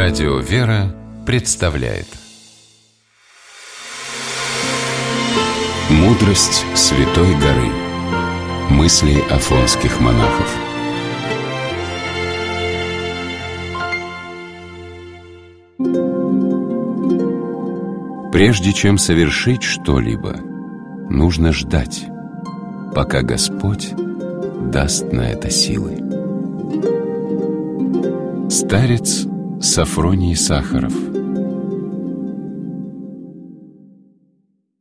Радио «Вера» представляет «Мудрость Святой горы». Мысли афонских монахов. Прежде чем совершить что-либо, нужно ждать, пока Господь даст на это силы. Старец Софроний Сахаров.